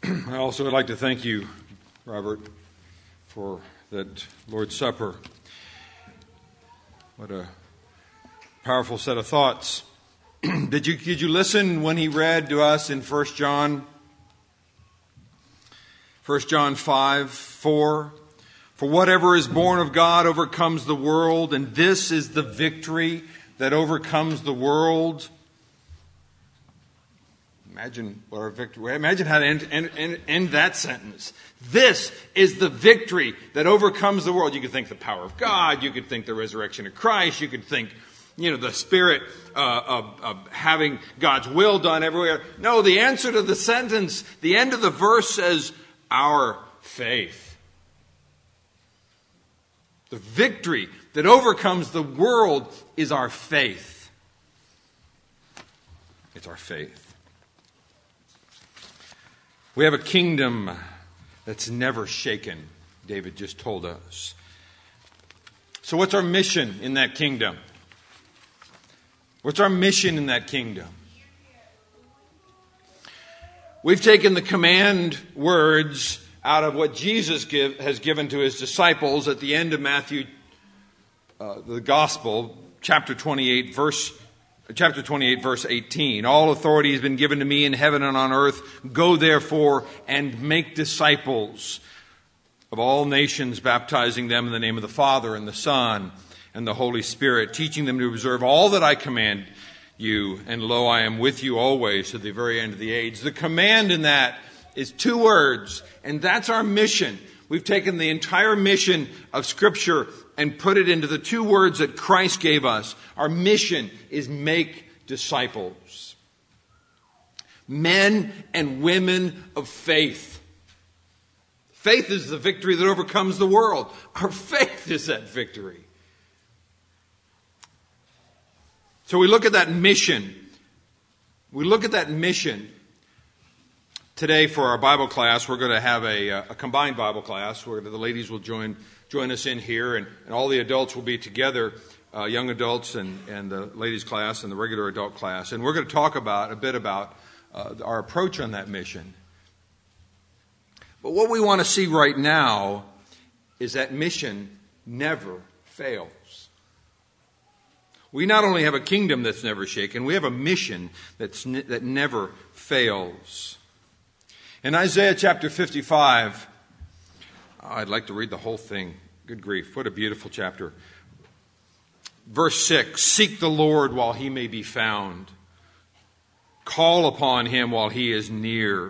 I also would like to thank you, Robert, for that Lord's Supper. What a powerful set of thoughts. Did you listen when he read to us in 1 John? 1 John 5:4. For whatever is born of God overcomes the world, and this is the victory that overcomes the world. Imagine what our victory. Imagine how to end that sentence. This is the victory that overcomes the world. You could think the power of God. You could think the resurrection of Christ. You could think, the Spirit of having God's will done everywhere. No, the answer to the sentence, the end of the verse says, our faith. The victory that overcomes the world is our faith. It's our faith. We have a kingdom that's never shaken, David just told us. So what's our mission in that kingdom? What's our mission in that kingdom? We've taken the command words out of what Jesus has given to his disciples at the end of Matthew, the Gospel, chapter 28, verse 18. All authority has been given to me in heaven and on earth. Go therefore and make disciples of all nations, baptizing them in the name of the Father and the Son and the Holy Spirit, teaching them to observe all that I command you. And lo, I am with you always to the very end of the age. The command in that is two words, and that's our mission. We've taken the entire mission of Scripture and put it into the two words that Christ gave us. Our mission is make disciples. Men and women of faith. Faith is the victory that overcomes the world. Our faith is that victory. So we look at that mission. Today for our Bible class, we're going to have a combined Bible class where the ladies will join us in here, and all the adults will be together, young adults and the ladies class and the regular adult class. And we're going to talk a bit about our approach on that mission. But what we want to see right now is that mission never fails. We not only have a kingdom that's never shaken, we have a mission that never fails. In Isaiah chapter 55, I'd like to read the whole thing. Good grief, what a beautiful chapter. Verse 6, seek the Lord while he may be found. Call upon him while he is near.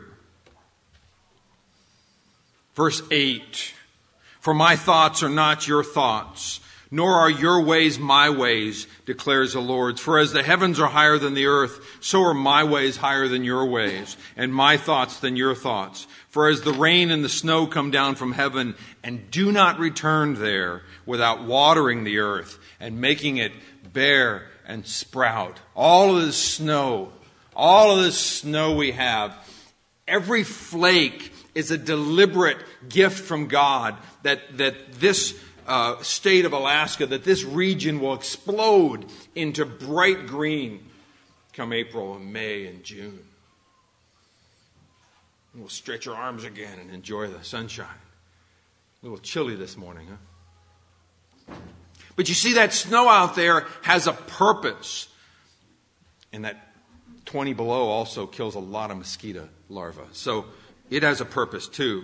Verse 8, for my thoughts are not your thoughts, nor are your ways my ways, declares the Lord. For as the heavens are higher than the earth, so are my ways higher than your ways, and my thoughts than your thoughts. For as the rain and the snow come down from heaven and do not return there without watering the earth and making it bear and sprout. All of this snow we have, every flake is a deliberate gift from God that this state of Alaska, that this region will explode into bright green come April and May and June. And we'll stretch our arms again and enjoy the sunshine. A little chilly this morning, huh? But you see, that snow out there has a purpose. And that 20 below also kills a lot of mosquito larvae. So it has a purpose too.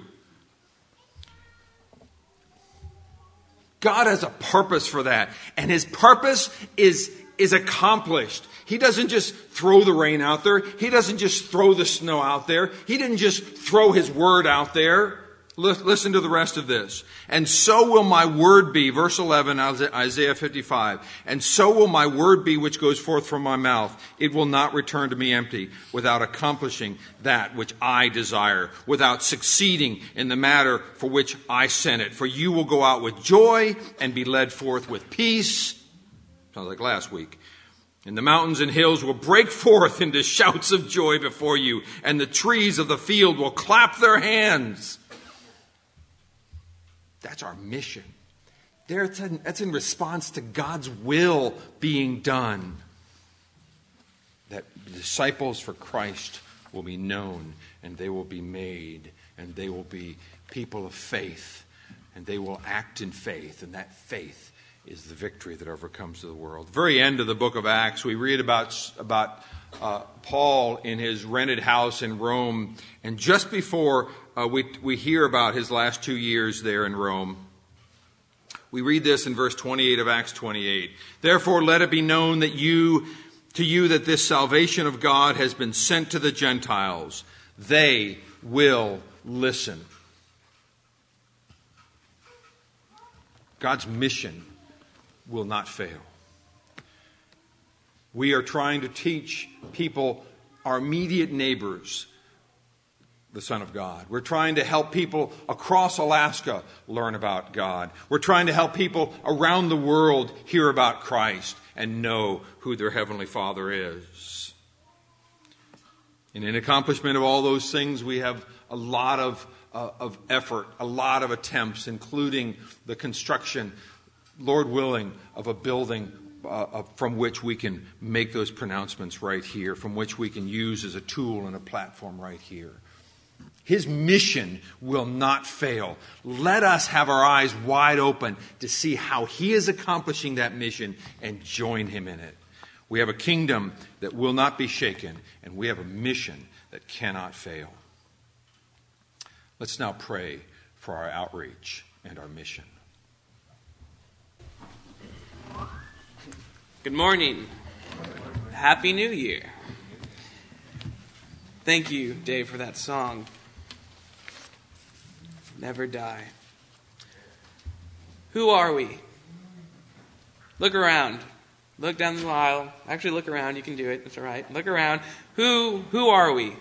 God has a purpose for that. And his purpose is accomplished. He doesn't just throw the rain out there. He doesn't just throw the snow out there. He didn't just throw his word out there. Listen to the rest of this. And so will my word be, verse 11, Isaiah 55. And so will my word be which goes forth from my mouth. It will not return to me empty, without accomplishing that which I desire, without succeeding in the matter for which I sent it. For you will go out with joy and be led forth with peace. Sounds like last week. And the mountains and hills will break forth into shouts of joy before you, and the trees of the field will clap their hands. That's our mission. That's in response to God's will being done. That disciples for Christ will be known, and they will be made, and they will be people of faith, and they will act in faith, and that faith is the victory that overcomes the world. The very end of the book of Acts, we read about Paul in his rented house in Rome, and just before we hear about his last 2 years there in Rome, we read this in verse 28 of Acts 28. Therefore, let it be known to you that this salvation of God has been sent to the Gentiles. They will listen. God's mission will not fail. We are trying to teach people, our immediate neighbors, the Son of God. We're trying to help people across Alaska learn about God. We're trying to help people around the world hear about Christ and know who their Heavenly Father is. And in accomplishment of all those things, we have a lot of effort, a lot of attempts, including the construction, Lord willing, of a building from which we can make those pronouncements right here, from which we can use as a tool and a platform right here. His mission will not fail. Let us have our eyes wide open to see how he is accomplishing that mission and join him in it. We have a kingdom that will not be shaken, and we have a mission that cannot fail. Let's now pray for our outreach and our mission. Good morning. Happy New Year. Thank you, Dave, for that song. Never die. Who are we? Look around. Look down the aisle. Actually, look around. You can do it. It's all right. Look around. Who are we?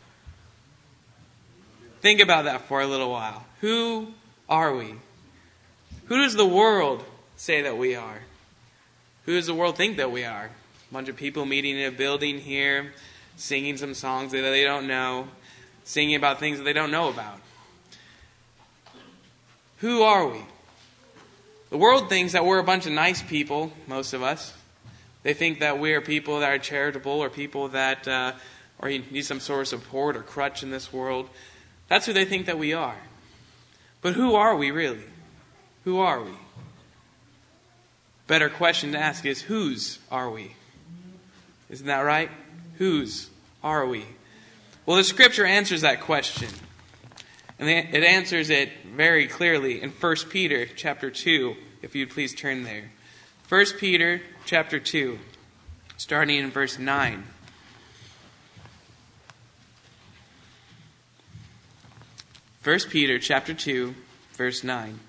Think about that for a little while. Who are we? Who does the world say that we are? Who does the world think that we are? A bunch of people meeting in a building here, singing some songs that they don't know, singing about things that they don't know about. Who are we? The world thinks that we're a bunch of nice people, most of us. They think that we're people that are charitable or people that or need some sort of support or crutch in this world. That's who they think that we are. But who are we really? Who are we? Better question to ask is, whose are we? Isn't that right? Whose are we? Well, the Scripture answers that question. And it answers it very clearly in 1 Peter chapter 2, if you'd please turn there. 1 Peter chapter 2, starting in verse 9. 1 Peter chapter 2, verse 9.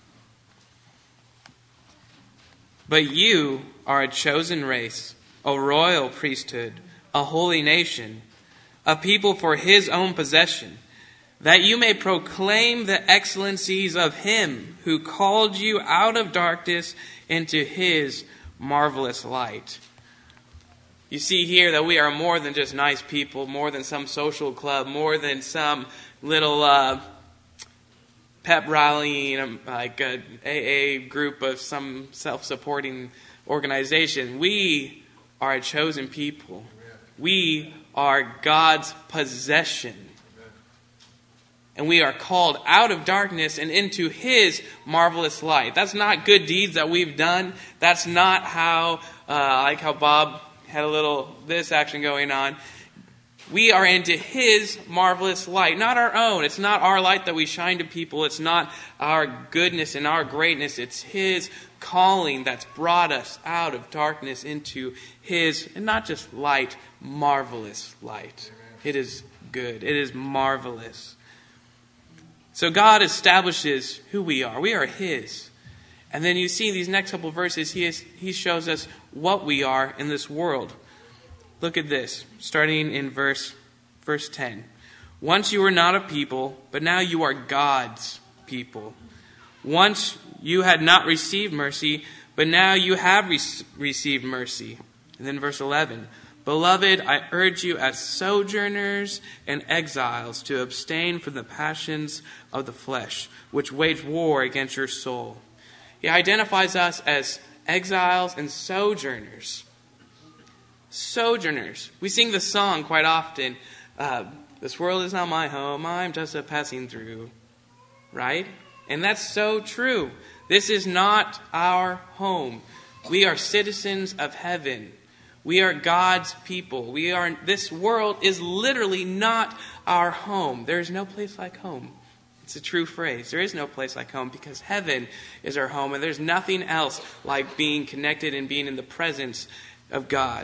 But you are a chosen race, a royal priesthood, a holy nation, a people for his own possession, that you may proclaim the excellencies of him who called you out of darkness into his marvelous light. You see here that we are more than just nice people, more than some social club, more than some little pep rallying, like a AA group of some self-supporting organization. We are a chosen people. We are God's possession. And we are called out of darkness and into his marvelous light. That's not good deeds that we've done. That's not how, like how Bob had a little this action going on. We are into his marvelous light, not our own. It's not our light that we shine to people. It's not our goodness and our greatness. It's his calling that's brought us out of darkness into his, and not just light, marvelous light. It is good. It is marvelous. So God establishes who we are. We are his. And then you see these next couple of verses, he shows us what we are in this world. Look at this, starting in verse 10. Once you were not a people, but now you are God's people. Once you had not received mercy, but now you have received mercy. And then verse 11. Beloved, I urge you as sojourners and exiles to abstain from the passions of the flesh, which wage war against your soul. He identifies us as exiles and sojourners. Sojourners. We sing the song quite often, This world is not my home. I'm just a passing through. Right? And that's so true. This is not our home. We are citizens of heaven. We are God's people. This world is literally not our home. There is no place like home. It's a true phrase. There is no place like home because heaven is our home, and there's nothing else like being connected and being in the presence of God.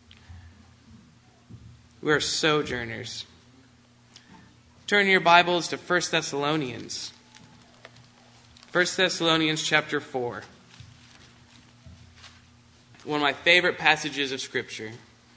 We are sojourners. Turn your Bibles to 1 Thessalonians. 1 Thessalonians chapter 4. One of my favorite passages of Scripture.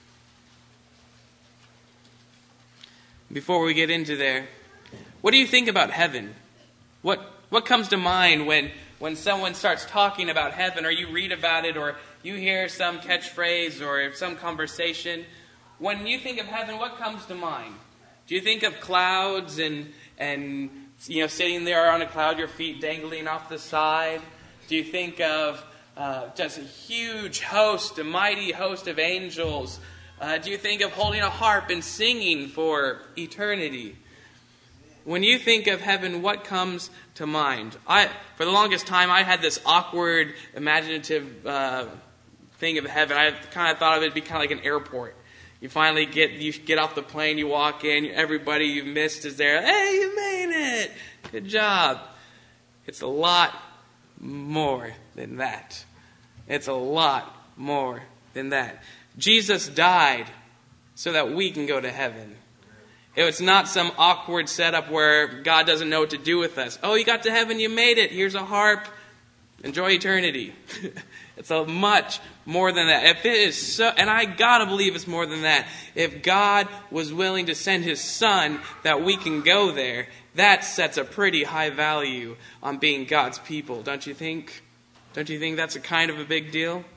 Before we get into there, what do you think about heaven? What comes to mind when someone starts talking about heaven, or you read about it, or you hear some catchphrase or some conversation? When you think of heaven, what comes to mind? Do you think of clouds and sitting there on a cloud, your feet dangling off the side? Do you think of just a huge host, a mighty host of angels? Do you think of holding a harp and singing for eternity? When you think of heaven, what comes to mind? For the longest time, I had this awkward, imaginative thing of heaven. I kind of thought of it be kind of like an airport. You finally get off the plane, you walk in, everybody you've missed is there. Hey, you made it! Good job. It's a lot more than that. It's a lot more than that. Jesus died so that we can go to heaven. It's not some awkward setup where God doesn't know what to do with us. Oh, you got to heaven, you made it. Here's a harp. Enjoy eternity. It's a much more than that. If it is so, and I gotta believe it's more than that. If God was willing to send His Son that we can go there, that sets a pretty high value on being God's people, don't you think? Don't you think that's a kind of a big deal? Amen.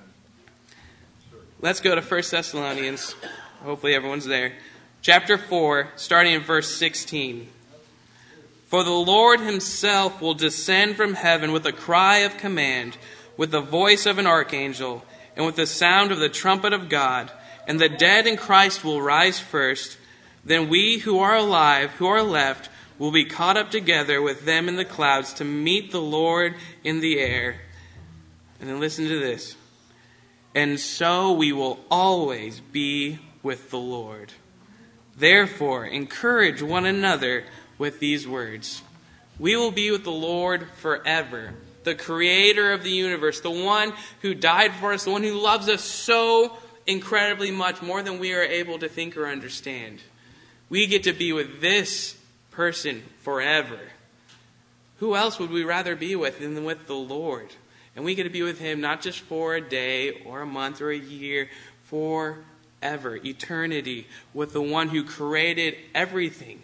Let's go to 1 Thessalonians. Hopefully everyone's there. Chapter 4, starting in verse 16. For the Lord Himself will descend from heaven with a cry of command, with the voice of an archangel, and with the sound of the trumpet of God, and the dead in Christ will rise first. Then we who are alive, who are left, will be caught up together with them in the clouds to meet the Lord in the air. And then listen to this. And so we will always be with the Lord. Therefore, encourage one another with these words. We will be with the Lord forever. The creator of the universe, the one who died for us, the one who loves us so incredibly much, more than we are able to think or understand. We get to be with this person forever. Who else would we rather be with than with the Lord? And we get to be with Him not just for a day or a month or a year, forever, eternity, with the one who created everything.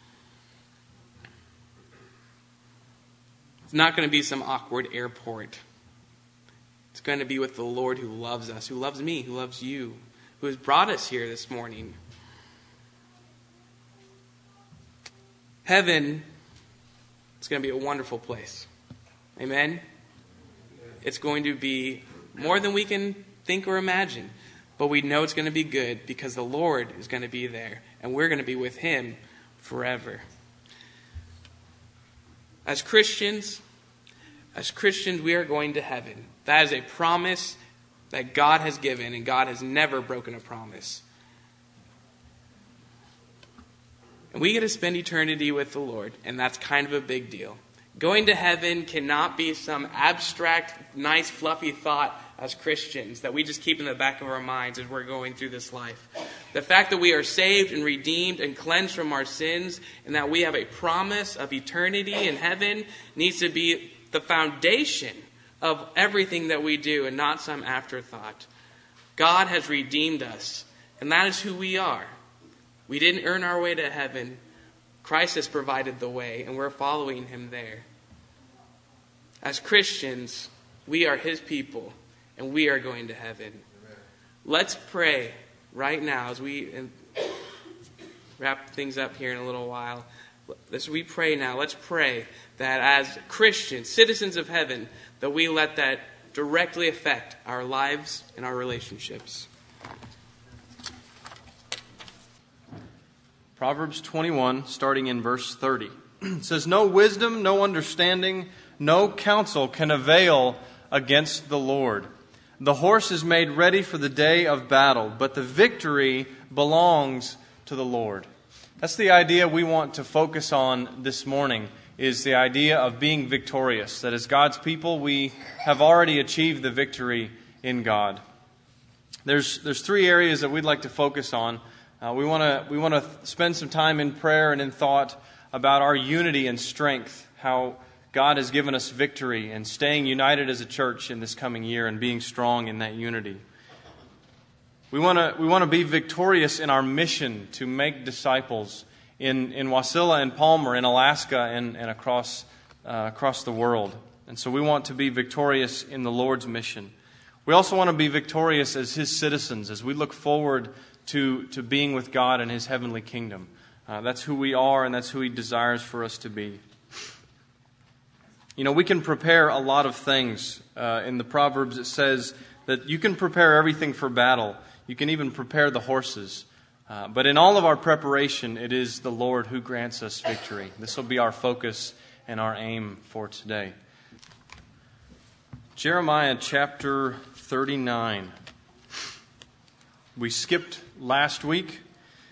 It's not going to be some awkward airport. It's going to be with the Lord who loves us, who loves me, who loves you, who has brought us here this morning. Heaven is going to be a wonderful place. Amen? It's going to be more than we can think or imagine. But we know it's going to be good because the Lord is going to be there. And we're going to be with Him forever. As Christians, we are going to heaven. That is a promise that God has given, and God has never broken a promise. And we get to spend eternity with the Lord, and that's kind of a big deal. Going to heaven cannot be some abstract, nice, fluffy thought as Christians that we just keep in the back of our minds as we're going through this life. The fact that we are saved and redeemed and cleansed from our sins, and that we have a promise of eternity in heaven, needs to be the foundation of everything that we do and not some afterthought. God has redeemed us, and that is who we are. We didn't earn our way to heaven. Christ has provided the way, and we're following Him there. As Christians, we are His people, and we are going to heaven. Amen. Let's pray right now as we wrap things up here in a little while. As we pray now, let's pray that as Christians, citizens of heaven, that we let that directly affect our lives and our relationships. Proverbs 21, starting in verse 30. It says, "No wisdom, no understanding, no counsel can avail against the Lord. The horse is made ready for the day of battle, but the victory belongs to the Lord." That's the idea we want to focus on this morning, is the idea of being victorious. That as God's people, we have already achieved the victory in God. There's three areas that we'd like to focus on. We want to spend some time in prayer and in thought about our unity and strength, how God has given us victory, and staying united as a church in this coming year and being strong in that unity. We want to be victorious in our mission to make disciples in Wasilla and Palmer, in Alaska, and across the world. And so we want to be victorious in the Lord's mission. We also want to be victorious as His citizens as we look forward to being with God in His heavenly kingdom. That's who we are, and that's who He desires for us to be. You know, we can prepare a lot of things. In the Proverbs it says that you can prepare everything for battle. You can even prepare the horses. But in all of our preparation, it is the Lord who grants us victory. This will be our focus and our aim for today. Jeremiah chapter 39. We skipped last week.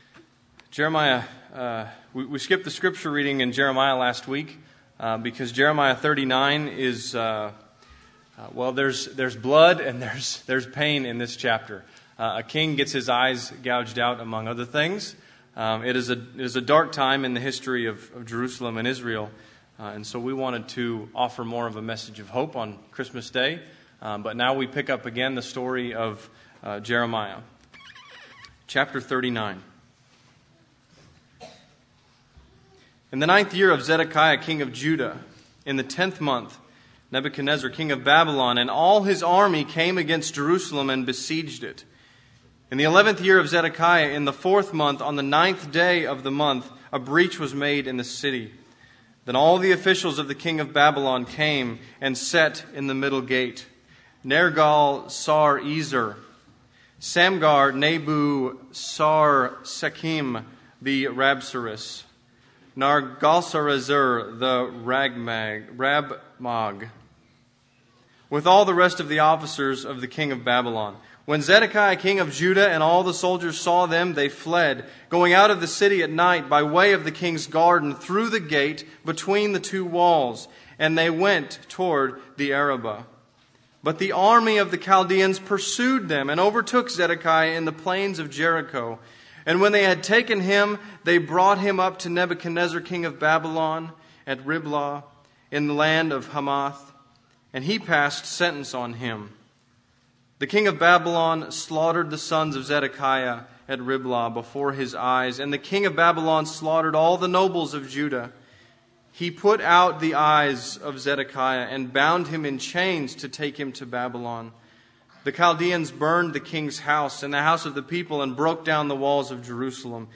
We skipped the scripture reading in Jeremiah last week because Jeremiah 39 is, there's blood and there's pain in this chapter. A king gets his eyes gouged out, among other things. It is a dark time in the history of Jerusalem and Israel. And so we wanted to offer more of a message of hope on Christmas Day. But now we pick up again the story of Jeremiah. Chapter 39. In the 9th year of Zedekiah, king of Judah, in the 10th month, Nebuchadnezzar, king of Babylon, and all his army came against Jerusalem and besieged it. In the 11th year of Zedekiah, in the 4th month, on the 9th day of the month, a breach was made in the city. Then all the officials of the king of Babylon came and sat in the middle gate. Nergal-Sar-Ezer, Samgar, Nebu, Sar-Sekim, the Rabsaris, Nergal-Sar-Ezer, the Rabmag, with all the rest of the officers of the king of Babylon. When Zedekiah, king of Judah, and all the soldiers saw them, they fled, going out of the city at night by way of the king's garden through the gate between the two walls, and they went toward the Arabah. But the army of the Chaldeans pursued them and overtook Zedekiah in the plains of Jericho. And when they had taken him, they brought him up to Nebuchadnezzar, king of Babylon, at Riblah, in the land of Hamath, and he passed sentence on him. The king of Babylon slaughtered the sons of Zedekiah at Riblah before his eyes, and the king of Babylon slaughtered all the nobles of Judah. He put out the eyes of Zedekiah and bound him in chains to take him to Babylon. The Chaldeans burned the king's house and the house of the people and broke down the walls of Jerusalem.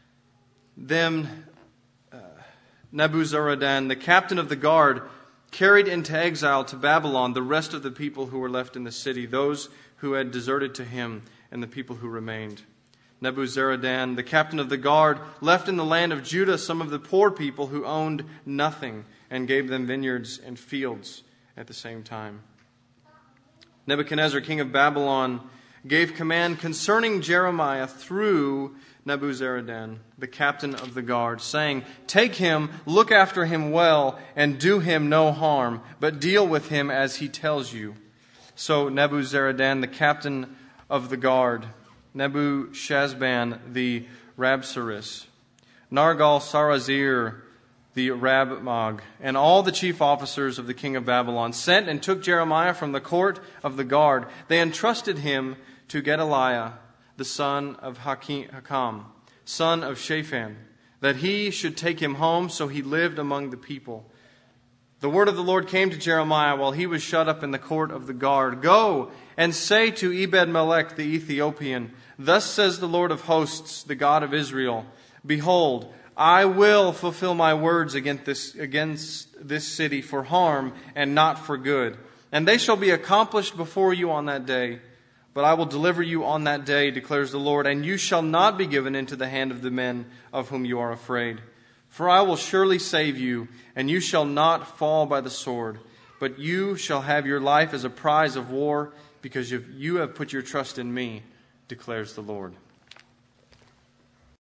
Then Nebuzaradan, the captain of the guard, carried into exile to Babylon the rest of the people who were left in the city, those who had deserted to him and the people who remained. Nebuzaradan, the captain of the guard, left in the land of Judah some of the poor people who owned nothing and gave them vineyards and fields at the same time. Nebuchadnezzar, king of Babylon, gave command concerning Jeremiah through Nebuzaradan, the captain of the guard, saying, "Take him, look after him well, and do him no harm, but deal with him as he tells you." So Nebuzaradan, the captain of the guard, Nebuchadnezzar, the Rabsaris, Nergal-Sar-Ezer, the Rabmag, and all the chief officers of the king of Babylon sent and took Jeremiah from the court of the guard. They entrusted him to Gedaliah, the son of Hakam, son of Shaphan, that he should take him home, so he lived among the people. The word of the Lord came to Jeremiah while he was shut up in the court of the guard. "Go and say to Ebed-Melech the Ethiopian, 'Thus says the Lord of hosts, the God of Israel, Behold, I will fulfill my words against this city for harm and not for good. And they shall be accomplished before you on that day. But I will deliver you on that day, declares the Lord, and you shall not be given into the hand of the men of whom you are afraid. For I will surely save you, and you shall not fall by the sword, but you shall have your life as a prize of war, because you have put your trust in me, declares the Lord.